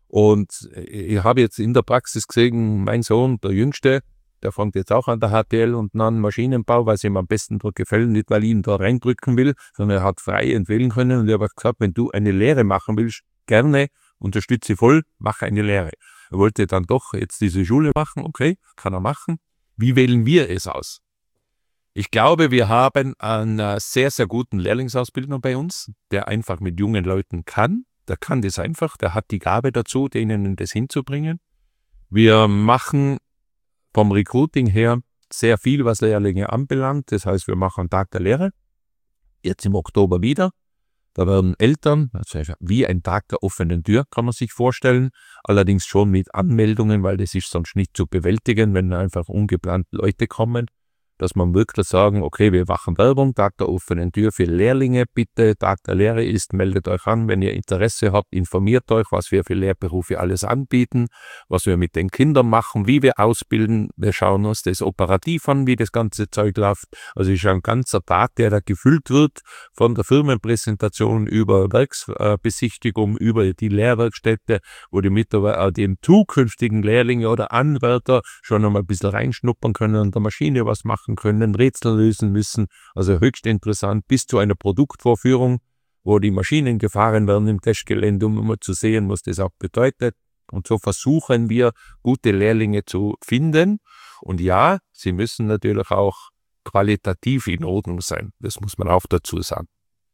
A: Und ich habe jetzt in der Praxis gesehen, mein Sohn, der Jüngste, der fängt jetzt auch an der HTL und dann Maschinenbau, weil es ihm am besten dort gefällt, nicht weil ich ihn da reindrücken will, sondern er hat frei entwählen können. Und ich habe gesagt, wenn du eine Lehre machen willst, gerne, unterstütze voll, mache eine Lehre. Er wollte dann doch jetzt diese Schule machen, okay, kann er machen. Wie wählen wir es aus? Ich glaube, wir haben einen sehr, sehr guten Lehrlingsausbildner bei uns, der einfach mit jungen Leuten kann. Der kann das einfach, der hat die Gabe dazu, denen das hinzubringen. Wir machen vom Recruiting her sehr viel, was Lehrlinge anbelangt. Das heißt, wir machen einen Tag der Lehre, jetzt im Oktober wieder. Da werden Eltern, also wie ein Tag der offenen Tür, kann man sich vorstellen, allerdings schon mit Anmeldungen, weil das ist sonst nicht zu bewältigen, wenn einfach ungeplant Leute kommen, dass man wirklich sagen, okay, wir machen Werbung, Tag der offenen Tür für Lehrlinge, bitte, Tag der Lehre ist, meldet euch an, wenn ihr Interesse habt, informiert euch, was wir für Lehrberufe alles anbieten, was wir mit den Kindern machen, wie wir ausbilden, wir schauen uns das operativ an, wie das ganze Zeug läuft, also es ist ein ganzer Tag, der da gefüllt wird, von der Firmenpräsentation über Werksbesichtigung, über die Lehrwerkstätte, wo die Mitarbeiter, die zukünftigen Lehrlinge oder Anwärter schon einmal ein bisschen reinschnuppern können, an der Maschine was machen können, Rätsel lösen müssen, also höchst interessant, bis zu einer Produktvorführung, wo die Maschinen gefahren werden im Testgelände, um immer zu sehen, was das auch bedeutet. Und so versuchen wir, gute Lehrlinge zu finden. Und ja, sie müssen natürlich auch qualitativ in Ordnung sein, das muss man auch dazu sagen.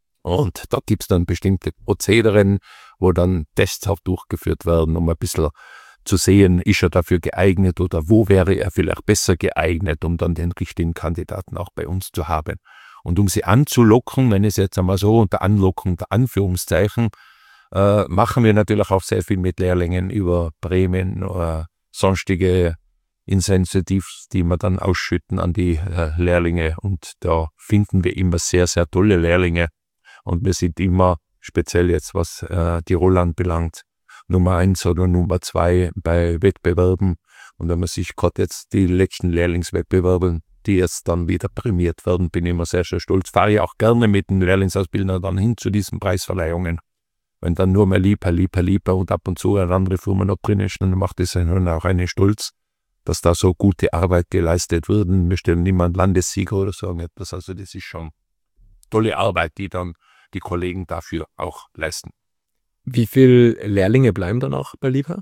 A: Und da gibt es dann bestimmte Prozederen, wo dann Tests auch durchgeführt werden, um ein bisschen zu sehen, ist er dafür geeignet oder wo wäre er vielleicht besser geeignet, um dann den richtigen Kandidaten auch bei uns zu haben. Und um sie anzulocken, wenn es jetzt einmal so unter Anlocken, unter Anführungszeichen, machen wir natürlich auch sehr viel mit Lehrlingen über Prämien oder sonstige Incentives, die wir dann ausschütten an die Lehrlinge. Und da finden wir immer sehr, sehr tolle Lehrlinge. Und wir sind immer, speziell jetzt was Tirol anbelangt, Nummer 1 oder Nummer 2 bei Wettbewerben. Und wenn man sich gerade jetzt die letzten Lehrlingswettbewerbe, die jetzt dann wieder prämiert werden, bin ich immer sehr, sehr stolz. Fahre ich auch gerne mit den Lehrlingsausbildern dann hin zu diesen Preisverleihungen. Wenn dann nur mehr Liebherr und ab und zu eine andere Firma noch drin ist, dann macht es dann auch einen stolz, dass da so gute Arbeit geleistet wird. Wir stellen niemand Landessieger oder so etwas. Also das ist schon tolle Arbeit, die dann die Kollegen dafür auch leisten.
B: Wie viele Lehrlinge bleiben dann auch bei Liebherr?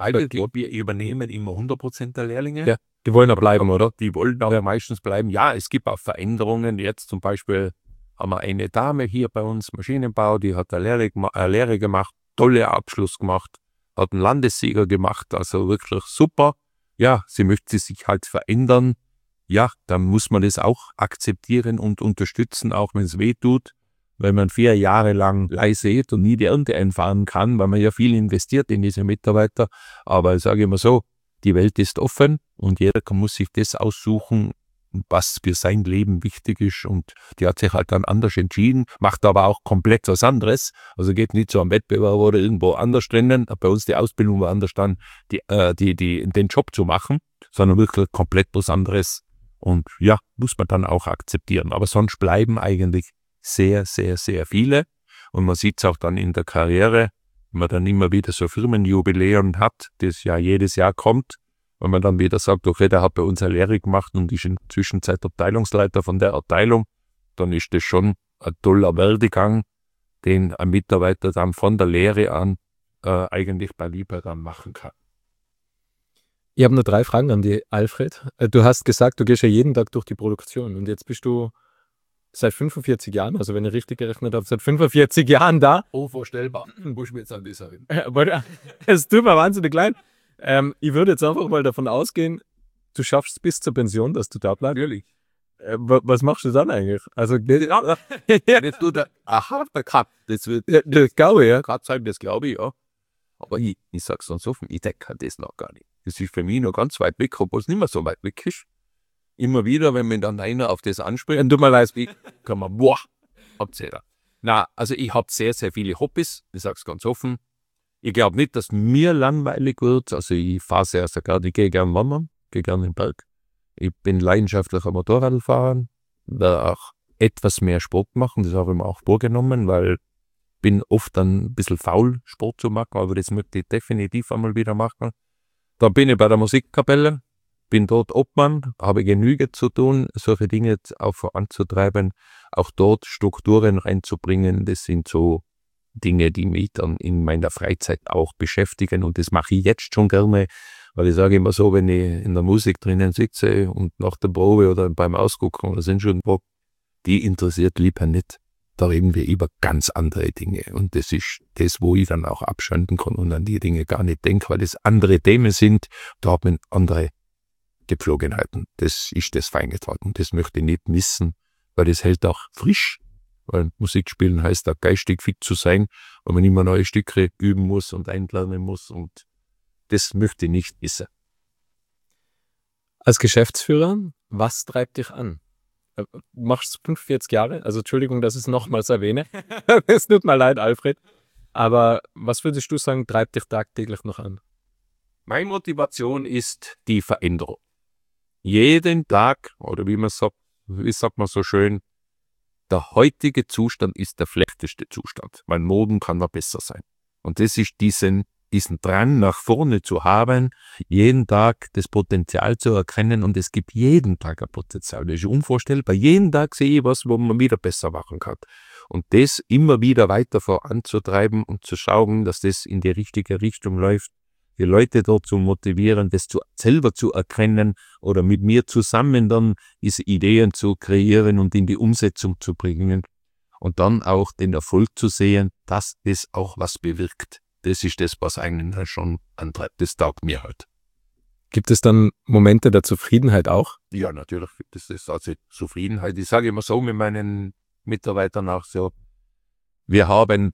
A: Wir übernehmen immer 100% der Lehrlinge.
B: Ja, die wollen auch bleiben, oder?
A: Die wollen auch meistens bleiben. Ja, es gibt auch Veränderungen. Jetzt zum Beispiel haben wir eine Dame hier bei uns, Maschinenbau, die hat eine Lehre gemacht, tolle Abschluss gemacht, hat einen Landessieger gemacht, also wirklich super. Ja, sie möchte sich halt verändern. Ja, dann muss man das auch akzeptieren und unterstützen, auch wenn es weh tut. Wenn man 4 Jahre lang leise sät und nie die Ernte einfahren kann, weil man ja viel investiert in diese Mitarbeiter. Aber ich sage immer so, die Welt ist offen und jeder muss sich das aussuchen, was für sein Leben wichtig ist. Und die hat sich halt dann anders entschieden, macht aber auch komplett was anderes. Also geht nicht zu einem Wettbewerb oder irgendwo anders drinnen. Bei uns die Ausbildung war anders dann, den Job zu machen, sondern wirklich komplett was anderes. Und ja, muss man dann auch akzeptieren. Aber sonst bleiben eigentlich sehr, sehr, sehr viele. Und man sieht es auch dann in der Karriere, wenn man dann immer wieder so Firmenjubiläum hat, das ja jedes Jahr kommt, wenn man dann wieder sagt, okay, der hat bei uns eine Lehre gemacht und ist in der Zwischenzeit Abteilungsleiter von der Abteilung, dann ist das schon ein toller Werdegang, den ein Mitarbeiter dann von der Lehre an eigentlich bei Liebherr dann machen kann.
B: Ich habe nur 3 Fragen an die Alfred. Du hast gesagt, du gehst ja jeden Tag durch die Produktion und jetzt bist du seit 45 Jahren, also wenn ich richtig gerechnet habe, seit 45 Jahren da.
A: Unvorstellbar. Muss ich mir jetzt an das erinnern.
B: Es tut mir wahnsinnig leid. Ich würde jetzt einfach mal davon ausgehen, du schaffst es bis zur Pension, dass du da bleibst.
A: Natürlich.
B: Was machst du dann eigentlich? Also,
A: Jetzt tut er ein harter Cut. Das wird
B: das glaube ich, ja.
A: Cut sein, das glaube ich, ja. Aber ich sage es ganz offen, ich denke das noch gar nicht. Das ist für mich noch ganz weit weg, obwohl es nicht mehr so weit weg ist. Immer wieder, wenn mir dann einer auf das anspricht, tut mir leid, wie kann man, abzählen. Na, also ich habe sehr, sehr viele Hobbys, ich sage es ganz offen. Ich glaube nicht, dass mir langweilig wird. Also ich fahre sehr, sehr gerne, ich gehe gerne wandern, gehe gerne in den Berg. Ich bin leidenschaftlicher Motorradfahrer, werde auch etwas mehr Sport machen, das habe ich mir auch vorgenommen, weil ich bin oft dann ein bisschen faul, Sport zu machen, aber das möchte ich definitiv einmal wieder machen. Dann bin ich bei der Musikkapelle, bin dort Obmann, habe Genüge zu tun, solche Dinge auch voranzutreiben, auch dort Strukturen reinzubringen. Das sind so Dinge, die mich dann in meiner Freizeit auch beschäftigen und das mache ich jetzt schon gerne, weil ich sage immer so, wenn ich in der Musik drinnen sitze und nach der Probe oder beim Ausgucken oder sind schon die interessiert lieber nicht. Da reden wir über ganz andere Dinge und das ist das, wo ich dann auch abschalten kann und an die Dinge gar nicht denke, weil das andere Themen sind, da hat man andere Gepflogenheiten. Das ist das Feingetragen. Das möchte ich nicht missen, weil das hält auch frisch. Weil Musik spielen heißt auch geistig fit zu sein, weil man immer neue Stücke üben muss und einlernen muss und das möchte ich nicht missen.
B: Als Geschäftsführer, was treibt dich an? Du machst 45 Jahre, also Entschuldigung, dass ich es nochmals erwähne. Es tut mir leid, Alfred. Aber was würdest du sagen, treibt dich tagtäglich noch an?
A: Meine Motivation ist die Veränderung. Jeden Tag, oder wie sagt man so schön, der heutige Zustand ist der schlechteste Zustand, weil morgen kann er besser sein. Und das ist diesen Drang nach vorne zu haben, jeden Tag das Potenzial zu erkennen und es gibt jeden Tag ein Potenzial. Das ist unvorstellbar. Jeden Tag sehe ich was, wo man wieder besser machen kann. Und das immer wieder weiter voranzutreiben und zu schauen, dass das in die richtige Richtung läuft, die Leute dort zu motivieren, das selber zu erkennen oder mit mir zusammen dann diese Ideen zu kreieren und in die Umsetzung zu bringen und dann auch den Erfolg zu sehen, dass es auch was bewirkt. Das ist das, was eigentlich schon antreibt. Das taugt mir halt.
B: Gibt es dann Momente der Zufriedenheit auch?
A: Ja, natürlich gibt es das. Also Zufriedenheit. Ich sage immer so mit meinen Mitarbeitern auch so, wir haben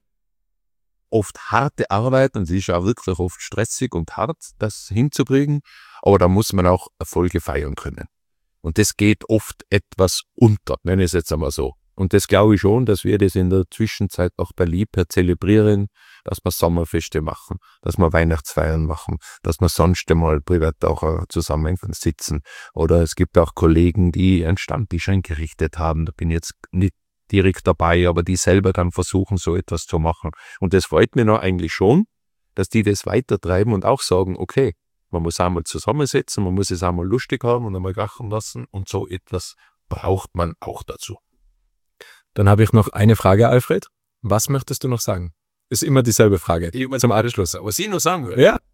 A: oft harte Arbeit und sie ist auch wirklich oft stressig und hart, das hinzubringen, aber da muss man auch Erfolge feiern können. Und das geht oft etwas unter, nenne ich es jetzt einmal so. Und das glaube ich schon, dass wir das in der Zwischenzeit auch bei Liebherr zelebrieren, dass wir Sommerfeste machen, dass wir Weihnachtsfeiern machen, dass wir sonst einmal privat auch zusammen sitzen. Oder es gibt auch Kollegen, die einen Stammtisch eingerichtet haben, da bin ich jetzt nicht direkt dabei, aber die selber dann versuchen, so etwas zu machen. Und das freut mich noch eigentlich schon, dass die das weitertreiben und auch sagen, okay, man muss einmal zusammensetzen, man muss es einmal lustig haben und einmal krachen lassen und so etwas braucht man auch dazu.
B: Dann habe ich noch eine Frage, Alfred. Was möchtest du noch sagen? Ist immer dieselbe Frage. Zum Abschluss.
A: Was ich noch sagen will?
B: Ja.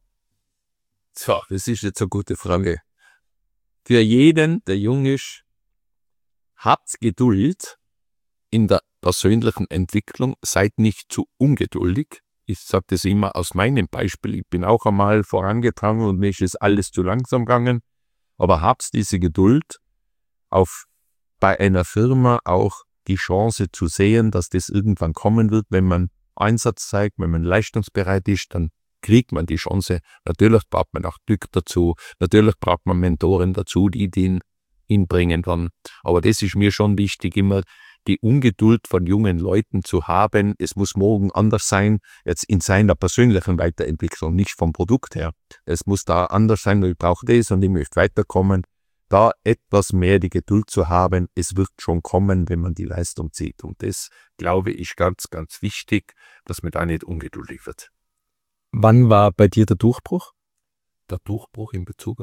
A: So, das ist jetzt eine gute Frage. Für jeden, der jung ist, habt Geduld in der persönlichen Entwicklung, seid nicht zu ungeduldig. Ich sage das immer aus meinem Beispiel. Ich bin auch einmal vorangegangen und mir ist es alles zu langsam gegangen. Aber habt diese Geduld, bei einer Firma auch die Chance zu sehen, dass das irgendwann kommen wird, wenn man Einsatz zeigt, wenn man leistungsbereit ist, dann kriegt man die Chance. Natürlich braucht man auch Glück dazu, natürlich braucht man Mentoren dazu, die den hinbringen dann. Aber das ist mir schon wichtig, immer die Ungeduld von jungen Leuten zu haben. Es muss morgen anders sein, jetzt in seiner persönlichen Weiterentwicklung, nicht vom Produkt her. Es muss da anders sein, ich brauche das und ich möchte weiterkommen. Da etwas mehr die Geduld zu haben, es wird schon kommen, wenn man die Leistung sieht. Und das, glaube ich, ganz, ganz wichtig, dass man da nicht ungeduldig wird.
B: Wann war bei dir der Durchbruch?
A: Der Durchbruch in Bezug auf?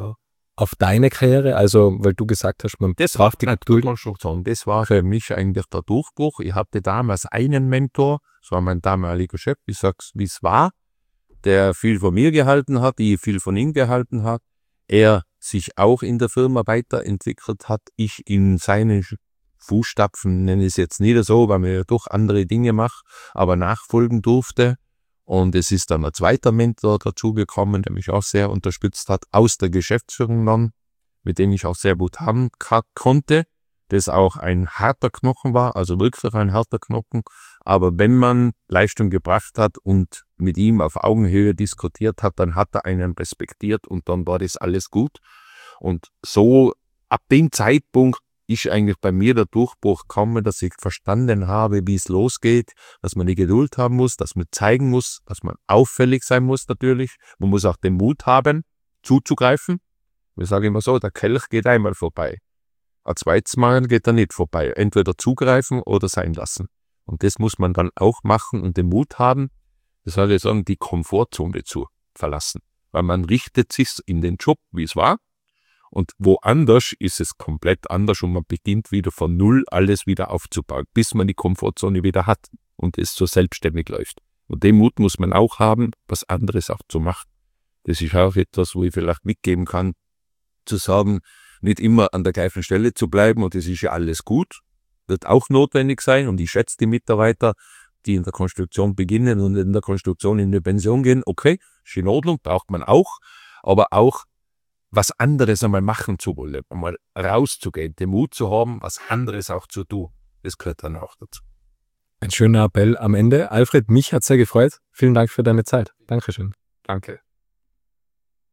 B: auf deine Karriere? Also, weil du gesagt hast, man
A: Das war die Naturkonstruktion. Das war für mich eigentlich der Durchbruch. Ich hatte damals einen Mentor, das war mein damaliger Chef, ich sag's, wie es war, der viel von mir gehalten hat, ich viel von ihm gehalten hat. Er sich auch in der Firma weiterentwickelt hat, ich in seine Fußstapfen, nenne ich es jetzt nicht so, weil man ja doch andere Dinge macht, aber nachfolgen durfte. Und es ist dann ein zweiter Mentor dazugekommen, der mich auch sehr unterstützt hat, aus der Geschäftsführung dann, mit dem ich auch sehr gut haben konnte, das auch ein harter Knochen war, also wirklich ein harter Knochen. Aber wenn man Leistung gebracht hat und mit ihm auf Augenhöhe diskutiert hat, dann hat er einen respektiert und dann war das alles gut. Und so ab dem Zeitpunkt ist eigentlich bei mir der Durchbruch gekommen, dass ich verstanden habe, wie es losgeht, dass man die Geduld haben muss, dass man zeigen muss, dass man auffällig sein muss natürlich. Man muss auch den Mut haben, zuzugreifen. Wir sagen immer so, der Kelch geht einmal vorbei. Ein zweites Mal geht er nicht vorbei. Entweder zugreifen oder sein lassen. Und das muss man dann auch machen und den Mut haben, das soll ich sagen, die Komfortzone zu verlassen. Weil man richtet sich in den Job, wie es war. Und woanders ist es komplett anders und man beginnt wieder von Null alles wieder aufzubauen, bis man die Komfortzone wieder hat und es so selbstständig läuft. Und den Mut muss man auch haben, was anderes auch zu machen. Das ist auch etwas, wo ich vielleicht mitgeben kann, zu sagen, nicht immer an der gleichen Stelle zu bleiben und es ist ja alles gut, wird auch notwendig sein und ich schätze die Mitarbeiter, die in der Konstruktion beginnen und in der Konstruktion in die Pension gehen, okay, ist in Ordnung, braucht man auch, aber auch was anderes einmal machen zu wollen, einmal rauszugehen, den Mut zu haben, was anderes auch zu tun. Das gehört dann auch dazu.
B: Ein schöner Appell am Ende. Alfred, mich hat sehr gefreut. Vielen Dank für deine Zeit. Dankeschön.
A: Danke.